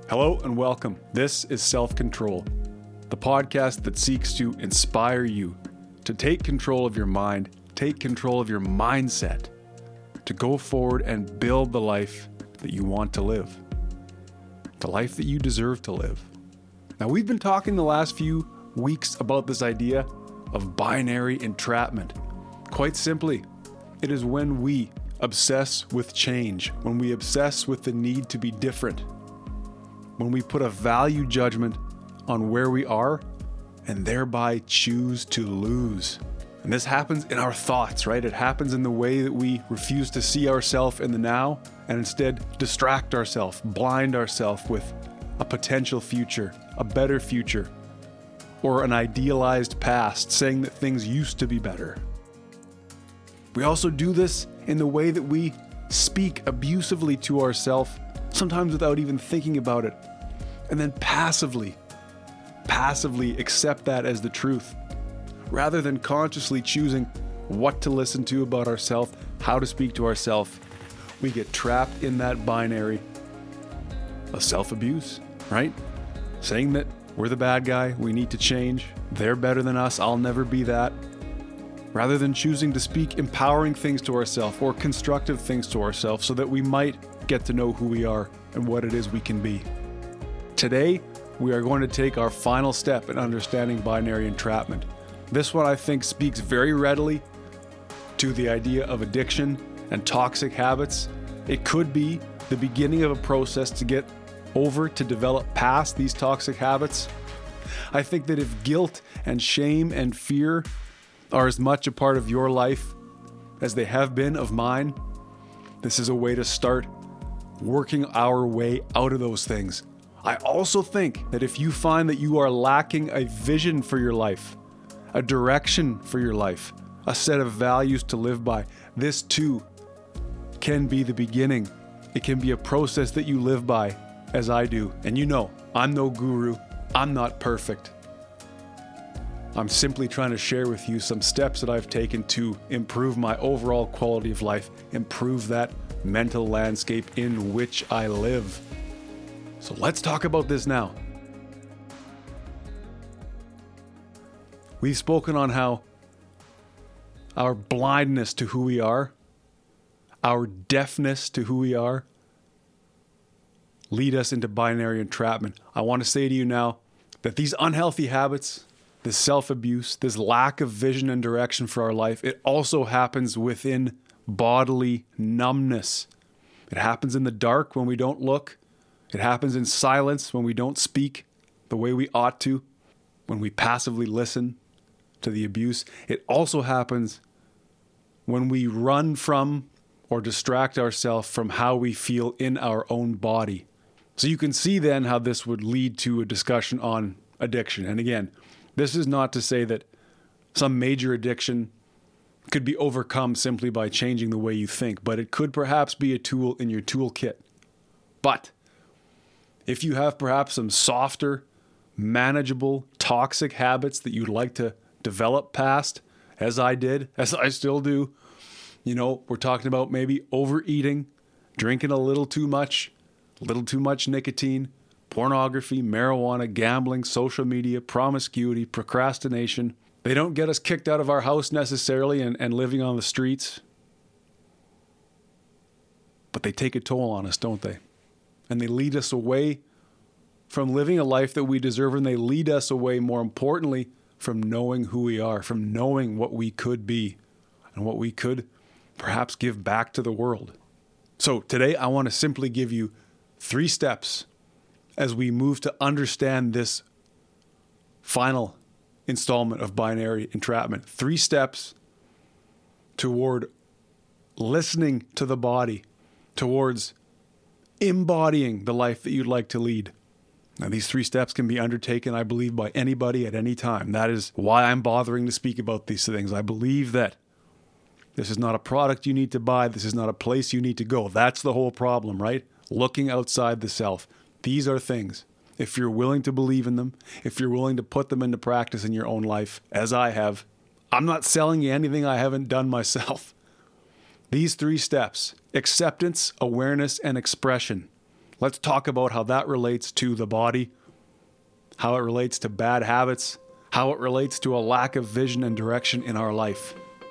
Hello and welcome. This is Self-Control, the podcast that seeks to inspire you to take control of your mind, take control of your mindset, to go forward and build the life that you want to live, the life that you deserve to live. Now, we've been talking the last few weeks about this idea of binary entrapment. Quite simply, it is when we obsess with change, when we obsess with the need to be different, when we put a value judgment on where we are and thereby choose to lose. And this happens in our thoughts, right? It happens in the way that we refuse to see ourselves in the now and instead distract ourselves, blind ourselves with a potential future, a better future, or an idealized past, saying that things used to be better. We also do this in the way that we speak abusively to ourselves, sometimes without even thinking about it, and then passively accept that as the truth, rather than consciously choosing what to listen to about ourselves, how to speak to ourselves. We get trapped in that binary of self-abuse, right? Saying that we're the bad guy, we need to change, they're better than us, I'll never be that, rather than choosing to speak empowering things to ourselves or constructive things to ourselves so that we might get to know who we are and what it is we can be. Today, we are going to take our final step in understanding binary entrapment. This one, I think, speaks very readily to the idea of addiction and toxic habits. It could be the beginning of a process to get over, to develop past these toxic habits. I think that if guilt and shame and fear are as much a part of your life as they have been of mine, this is a way to start working our way out of those things. I also think that if you find that you are lacking a vision for your life, a direction for your life, a set of values to live by, this too can be the beginning. It can be a process that you live by, as I do. And you know, I'm no guru. I'm not perfect. I'm simply trying to share with you some steps that I've taken to improve my overall quality of life, improve that mental landscape in which I live. So let's talk about this now. We've spoken on how our blindness to who we are, our deafness to who we are, lead us into binary entrapment. I want to say to you now that these unhealthy habits, this self-abuse, this lack of vision and direction for our life, it also happens within bodily numbness. It happens in the dark when we don't look. It happens in silence when we don't speak the way we ought to, when we passively listen to the abuse. It also happens when we run from or distract ourselves from how we feel in our own body. So you can see then how this would lead to a discussion on addiction. And again, this is not to say that some major addiction could be overcome simply by changing the way you think, but it could perhaps be a tool in your toolkit. But if you have perhaps some softer, manageable, toxic habits that you'd like to develop past, as I did, as I still do, we're talking about maybe overeating, drinking a little too much nicotine, pornography, marijuana, gambling, social media, promiscuity, procrastination. They don't get us kicked out of our house necessarily and living on the streets, but they take a toll on us, don't they? And they lead us away from living a life that we deserve, and they lead us away, more importantly, from knowing who we are, from knowing what we could be and what we could perhaps give back to the world. So today I want to simply give you 3 steps as we move to understand this final installment of binary entrapment. 3 steps toward listening to the body, towards embodying the life that you'd like to lead. Now, these 3 steps can be undertaken, I believe, by anybody at any time. That is why I'm bothering to speak about these things. I believe that this is not a product you need to buy. This is not a place you need to go. That's the whole problem, right? Looking outside the self. These are things. If you're willing to believe in them, if you're willing to put them into practice in your own life, as I have, I'm not selling you anything I haven't done myself. These 3 steps, acceptance, awareness, and expression, Let's talk about how that relates to the body, how it relates to bad habits, how it relates to a lack of vision and direction in our life.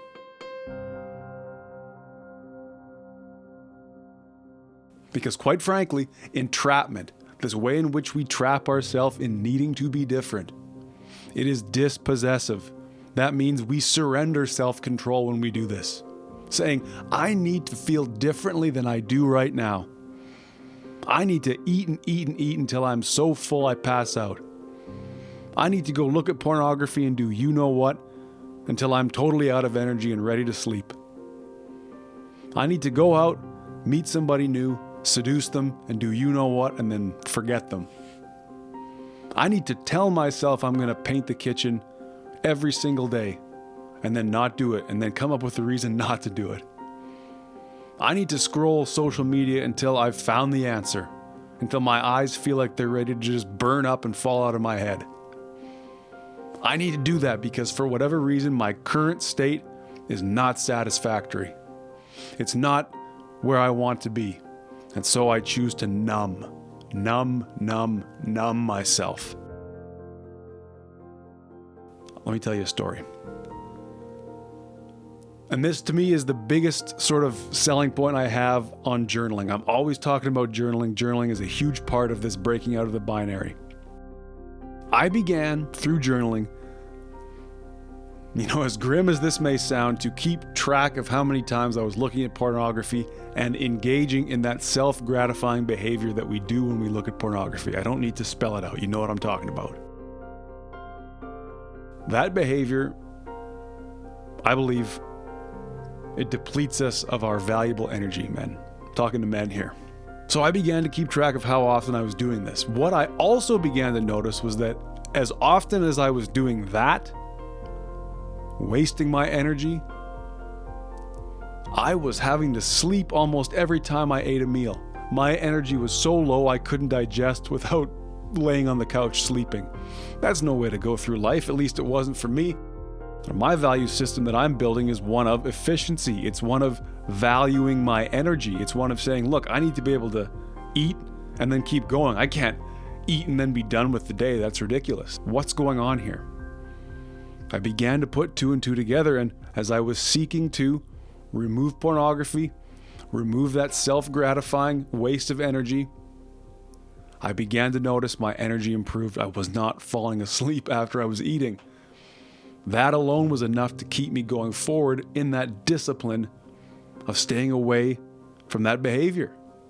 Because quite frankly, entrapment, this way in which we trap ourselves in needing to be different, it is dispossessive. That means we surrender self-control when we do this, saying, I need to feel differently than I do right now. I need to eat and eat and eat until I'm so full I pass out. I need to go look at pornography and do you know what until I'm totally out of energy and ready to sleep. I need to go out, meet somebody new, seduce them, and do you know what, and then forget them. I need to tell myself I'm going to paint the kitchen every single day and then not do it and then come up with a reason not to do it. I need to scroll social media until I've found the answer, until my eyes feel like they're ready to just burn up and fall out of my head. I need to do that because for whatever reason, my current state is not satisfactory. It's not where I want to be. And so I choose to numb myself. Let me tell you a story. And this to me is the biggest sort of selling point I have on journaling. I'm always talking about journaling. Journaling is a huge part of this breaking out of the binary. I began through journaling, as grim as this may sound, to keep track of how many times I was looking at pornography and engaging in that self-gratifying behavior that we do when we look at pornography. I don't need to spell it out. You know what I'm talking about. That behavior, I believe, it depletes us of our valuable energy, men. I'm talking to men here. So I began to keep track of how often I was doing this. What I also began to notice was that as often as I was doing that, wasting my energy, I was having to sleep almost every time I ate a meal. My energy was so low I couldn't digest without laying on the couch sleeping. That's no way to go through life, at least it wasn't for me. My value system that I'm building is one of efficiency. It's one of valuing my energy. It's one of saying, look, I need to be able to eat and then keep going. I can't eat and then be done with the day. That's ridiculous. What's going on here? I began to put two and two together, and as I was seeking to remove pornography, remove that self-gratifying waste of energy, I began to notice my energy improved. I was not falling asleep after I was eating. That alone was enough to keep me going forward in that discipline of staying away from that behavior.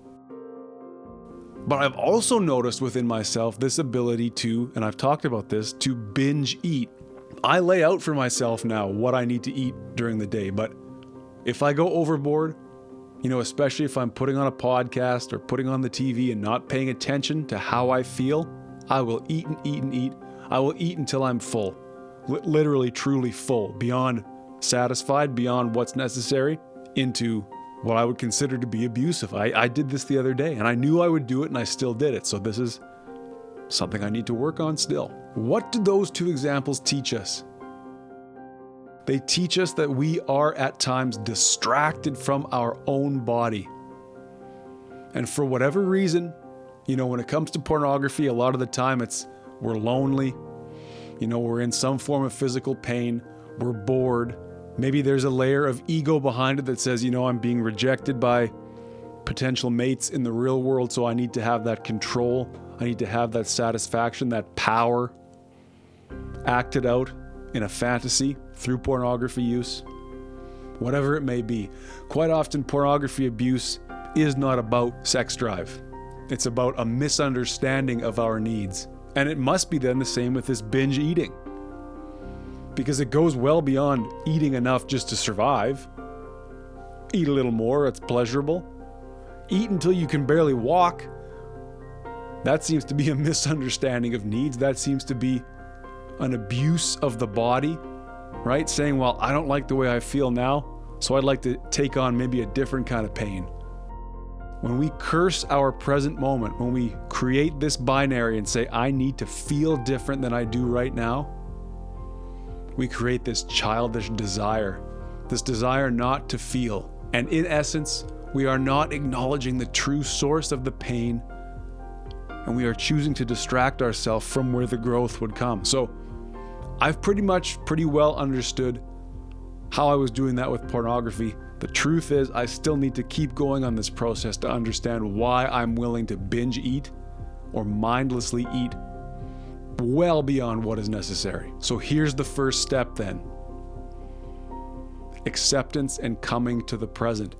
But I've also noticed within myself this ability to, and I've talked about this, to binge eat. I lay out for myself now what I need to eat during the day, but if I go overboard, especially if I'm putting on a podcast or putting on the TV and not paying attention to how I feel, I will eat and eat and eat. I will eat until I'm full. Literally, truly full, beyond satisfied, beyond what's necessary, into what I would consider to be abusive. I did this the other day, and I knew I would do it, and I still did it. So this is something I need to work on still. What do those two examples teach us? They teach us that we are at times distracted from our own body. And for whatever reason, when it comes to pornography, a lot of the time we're lonely. We're in some form of physical pain. We're bored. Maybe there's a layer of ego behind it that says, I'm being rejected by potential mates in the real world, so I need to have that control. I need to have that satisfaction, that power acted out in a fantasy through pornography use. Whatever it may be. Quite often, pornography abuse is not about sex drive. It's about a misunderstanding of our needs. And it must be then the same with this binge eating. Because it goes well beyond eating enough just to survive. Eat a little more, it's pleasurable. Eat until you can barely walk. That seems to be a misunderstanding of needs. That seems to be an abuse of the body, right? Saying, well, I don't like the way I feel now, so I'd like to take on maybe a different kind of pain. When we curse our present moment, when we create this binary and say, I need to feel different than I do right now, we create this childish desire, this desire not to feel. And in essence, we are not acknowledging the true source of the pain and we are choosing to distract ourselves from where the growth would come. So I've pretty well understood how I was doing that with pornography. The truth is, I still need to keep going on this process to understand why I'm willing to binge eat or mindlessly eat well beyond what is necessary. So here's the first step then. Acceptance and coming to the present.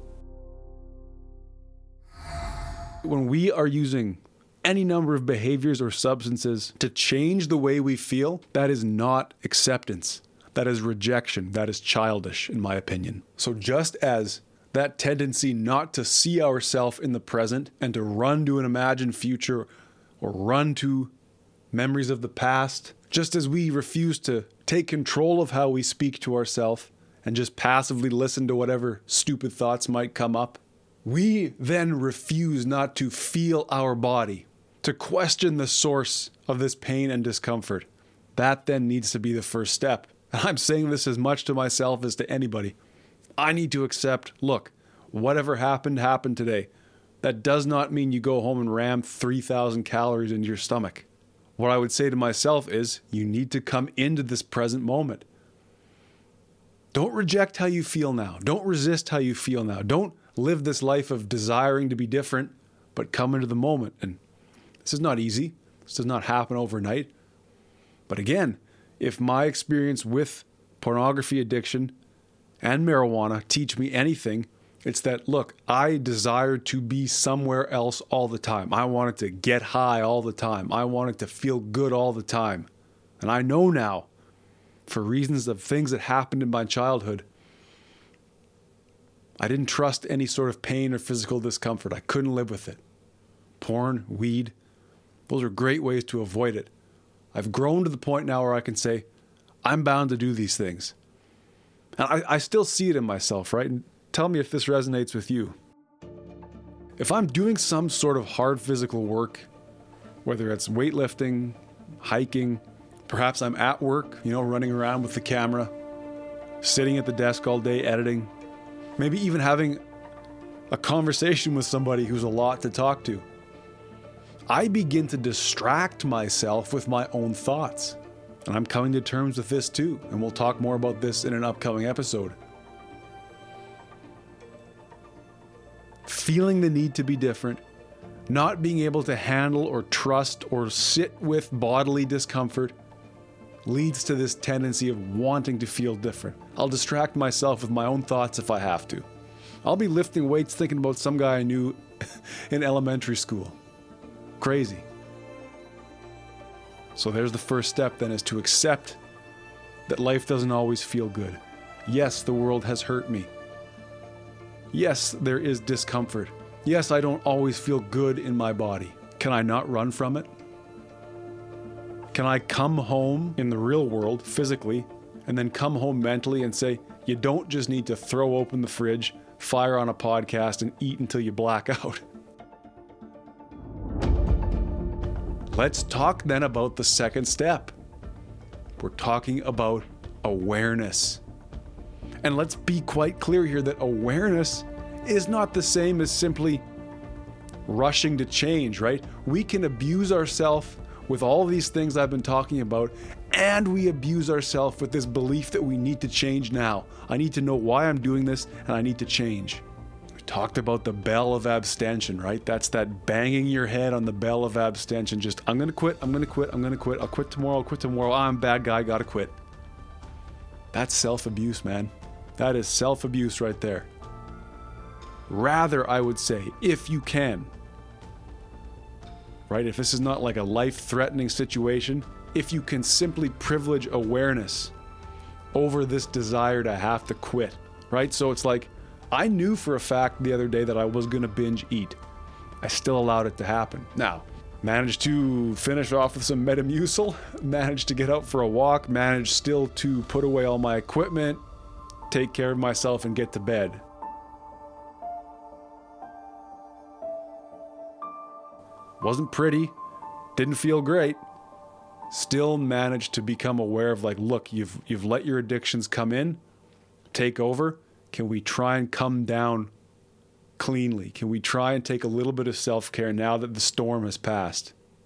When we are using any number of behaviors or substances to change the way we feel, that is not acceptance. That is rejection. That is childish, in my opinion. So just as that tendency not to see ourselves in the present and to run to an imagined future or run to memories of the past, just as we refuse to take control of how we speak to ourselves and just passively listen to whatever stupid thoughts might come up, we then refuse not to feel our body, to question the source of this pain and discomfort. That then needs to be the first step. And I'm saying this as much to myself as to anybody. I need to accept, look, whatever happened today. That does not mean you go home and ram 3,000 calories into your stomach. What I would say to myself is, you need to come into this present moment. Don't reject how you feel now. Don't resist how you feel now. Don't live this life of desiring to be different, but come into the moment. And this is not easy. This does not happen overnight. But again, if my experience with pornography addiction and marijuana teach me anything, it's that, look, I desired to be somewhere else all the time. I wanted to get high all the time. I wanted to feel good all the time. And I know now, for reasons of things that happened in my childhood, I didn't trust any sort of pain or physical discomfort. I couldn't live with it. Porn, weed, those are great ways to avoid it. I've grown to the point now where I can say, I'm bound to do these things. And I still see it in myself, right? And tell me if this resonates with you. If I'm doing some sort of hard physical work, whether it's weightlifting, hiking, perhaps I'm at work, running around with the camera, sitting at the desk all day editing, maybe even having a conversation with somebody who's a lot to talk to, I begin to distract myself with my own thoughts. And I'm coming to terms with this too, and we'll talk more about this in an upcoming episode. Feeling the need to be different, not being able to handle or trust or sit with bodily discomfort leads to this tendency of wanting to feel different. I'll distract myself with my own thoughts if I have to. I'll be lifting weights thinking about some guy I knew in elementary school. Crazy. So there's the first step then, is to accept that life doesn't always feel good. Yes, the world has hurt me. Yes, there is discomfort. Yes, I don't always feel good in my body. Can I not run from it? Can I come home in the real world physically and then come home mentally and say, you don't just need to throw open the fridge, fire on a podcast, and eat until you black out? Let's talk then about the second step. We're talking about awareness. And let's be quite clear here that awareness is not the same as simply rushing to change, right? We can abuse ourselves with all these things I've been talking about, and we abuse ourselves with this belief that we need to change now. I need to know why I'm doing this, and I need to change. We talked about the bell of abstention, right? That's that banging your head on the bell of abstention. Just, I'm going to quit, I'm going to quit, I'm going to quit. I'll quit tomorrow. I'm a bad guy, got to quit. That's self-abuse, man. That is self-abuse right there. Rather, I would say, if you can, right? If this is not like a life-threatening situation, if you can simply privilege awareness over this desire to have to quit, right? So it's like, I knew for a fact the other day that I was going to binge eat. I still allowed it to happen. Now, managed to finish off with some Metamucil, managed to get out for a walk, managed still to put away all my equipment, take care of myself, and get to bed. Wasn't pretty, didn't feel great. Still managed to become aware of, like, look, you've let your addictions come in, take over. Can we try and come down cleanly? Can we try and take a little bit of self-care now that the storm has passed?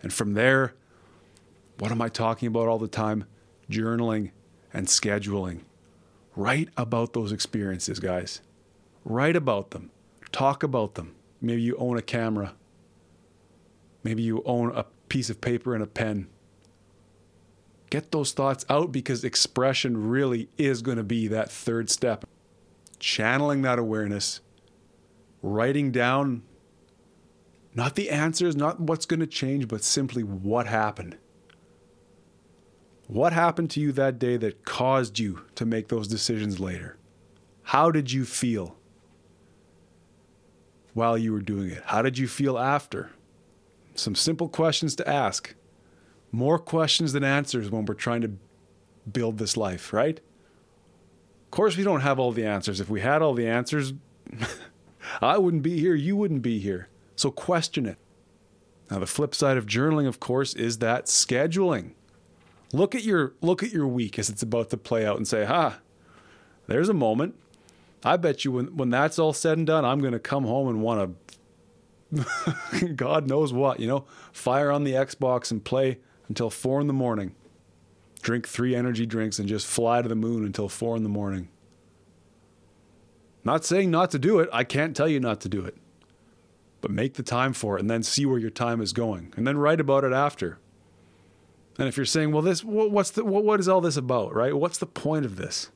And from there, what am I talking about all the time? Journaling and scheduling. Write about those experiences, guys. Write about them. Talk about them. Maybe you own a camera. Maybe you own a piece of paper and a pen. Get those thoughts out, because expression really is going to be that third step. Channeling that awareness. Writing down not the answers, not what's going to change, but simply what happened. What happened to you that day that caused you to make those decisions later? How did you feel while you were doing it? How did you feel after? Some simple questions to ask. More questions than answers when we're trying to build this life, right? Of course, we don't have all the answers. If we had all the answers, I wouldn't be here, you wouldn't be here. So question it. Now, the flip side of journaling, of course, is that scheduling. Look at your week as it's about to play out and say, there's a moment. I bet you when that's all said and done, I'm going to come home and want to, God knows what, fire on the Xbox and play until 4 a.m. Drink 3 energy drinks and just fly to the moon until 4 a.m. Not saying not to do it. I can't tell you not to do it. But make the time for it and then see where your time is going. And then write about it after. And if you're saying, well, what is all this about, right? What's the point of this?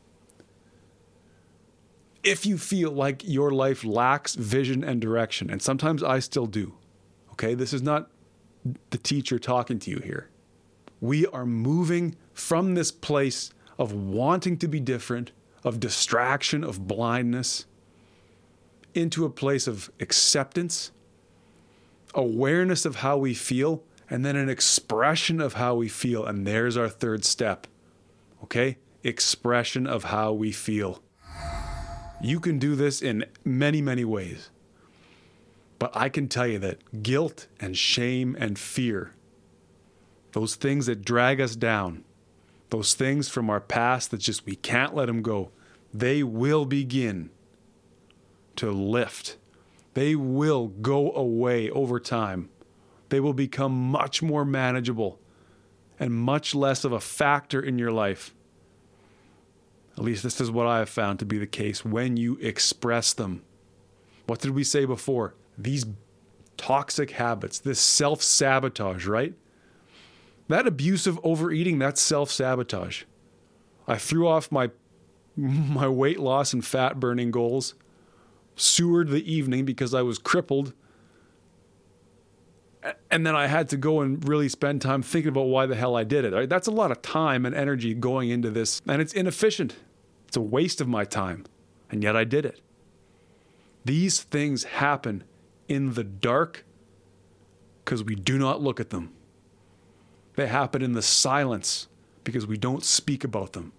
If you feel like your life lacks vision and direction, and sometimes I still do, okay? This is not the teacher talking to you here. We are moving from this place of wanting to be different, of distraction, of blindness, into a place of acceptance, awareness of how we feel, and then an expression of how we feel. And there's our third step, okay? Expression of how we feel. You can do this in many, many ways. But I can tell you that guilt and shame and fear, those things that drag us down, those things from our past that just we can't let them go, they will begin to lift. They will go away over time. They will become much more manageable and much less of a factor in your life. At least this is what I have found to be the case when you express them. What did we say before? These toxic habits, this self-sabotage, right? That abusive overeating, that's self-sabotage. I threw off my weight loss and fat burning goals, sewered the evening because I was crippled, and then I had to go and really spend time thinking about why the hell I did it. Right? That's a lot of time and energy going into this, and it's inefficient. It's a waste of my time, and yet I did it. These things happen in the dark because we do not look at them. They happen in the silence because we don't speak about them.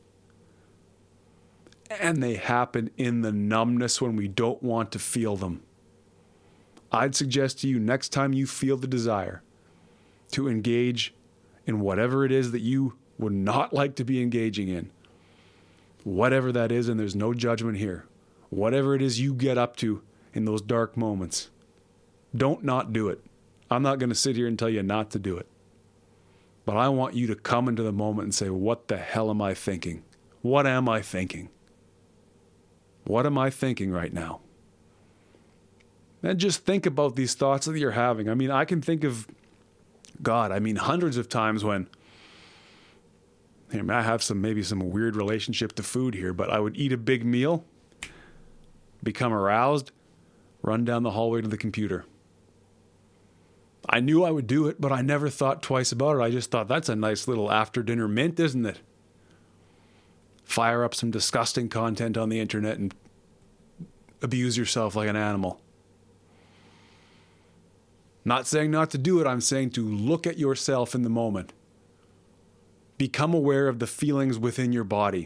And they happen in the numbness when we don't want to feel them. I'd suggest to you next time you feel the desire to engage in whatever it is that you would not like to be engaging in, whatever that is, and there's no judgment here, whatever it is you get up to in those dark moments, don't not do it. I'm not going to sit here and tell you not to do it. But I want you to come into the moment and say, what the hell am I thinking? What am I thinking? What am I thinking right now? And just think about these thoughts that you're having. I mean, I can think of, hundreds of times when, I have maybe some weird relationship to food here, but I would eat a big meal, become aroused, run down the hallway to the computer. I knew I would do it, but I never thought twice about it. I just thought, that's a nice little after-dinner mint, isn't it? Fire up some disgusting content on the internet and abuse yourself like an animal. Not saying not to do it, I'm saying to look at yourself in the moment. Become aware of the feelings within your body.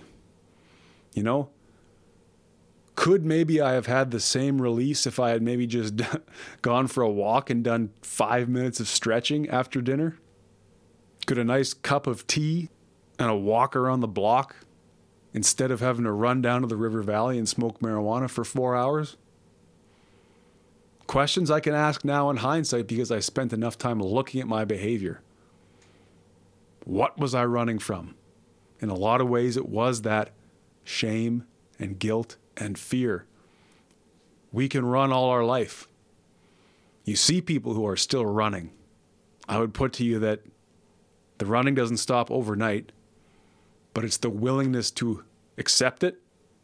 Could maybe I have had the same release if I had maybe just gone for a walk and done 5 minutes of stretching after dinner? Could a nice cup of tea and a walk around the block instead of having to run down to the river valley and smoke marijuana for 4 hours? Questions I can ask now in hindsight because I spent enough time looking at my behavior. What was I running from? In a lot of ways, it was that shame and guilt and fear. We can run all our life. You see people who are still running. I would put to you that the running doesn't stop overnight, but it's the willingness to accept it,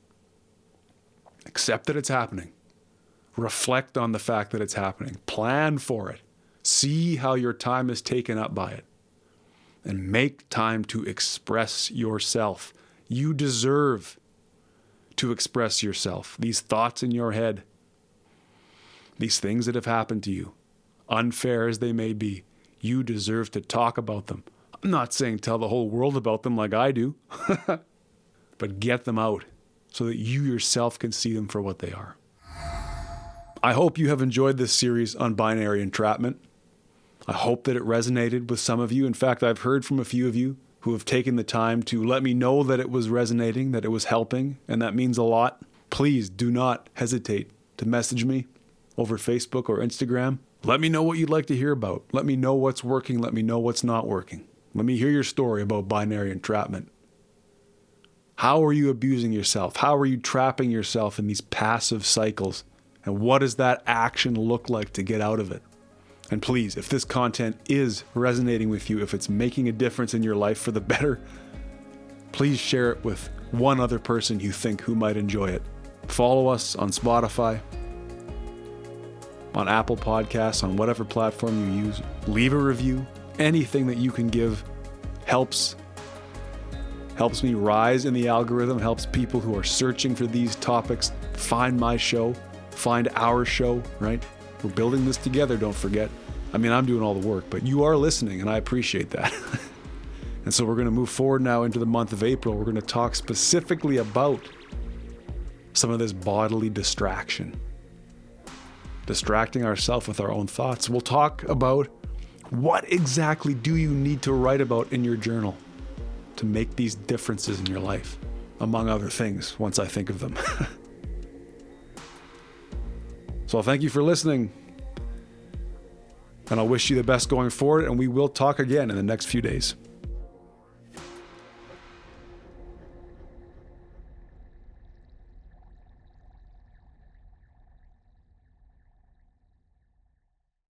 accept that it's happening, reflect on the fact that it's happening, plan for it, see how your time is taken up by it, and make time to express yourself. You deserve to express yourself. These thoughts in your head, these things that have happened to you, unfair as they may be, you deserve to talk about them. I'm not saying tell the whole world about them like I do, but get them out so that you yourself can see them for what they are. I hope you have enjoyed this series on binary entrapment. I hope that it resonated with some of you. In fact, I've heard from a few of you who have taken the time to let me know that it was resonating, that it was helping, and that means a lot. Please do not hesitate to message me over Facebook or Instagram. Let me know what you'd like to hear about. Let me know what's working. Let me know what's not working. Let me hear your story about binary entrapment. How are you abusing yourself? How are you trapping yourself in these passive cycles? And what does that action look like to get out of it? And please, if this content is resonating with you, if it's making a difference in your life for the better, please share it with one other person you think who might enjoy it. Follow us on Spotify, on Apple Podcasts, on whatever platform you use. Leave a review. Anything that you can give helps me rise in the algorithm, helps people who are searching for these topics find my show, find our show, right? We're building this together, don't forget. I mean, I'm doing all the work, but you are listening, and I appreciate that. And so we're going to move forward now into the month of April. We're going to talk specifically about some of this bodily distraction. Distracting ourselves with our own thoughts. We'll talk about what exactly do you need to write about in your journal to make these differences in your life, among other things, once I think of them. So thank you for listening, and I'll wish you the best going forward, and we will talk again in the next few days.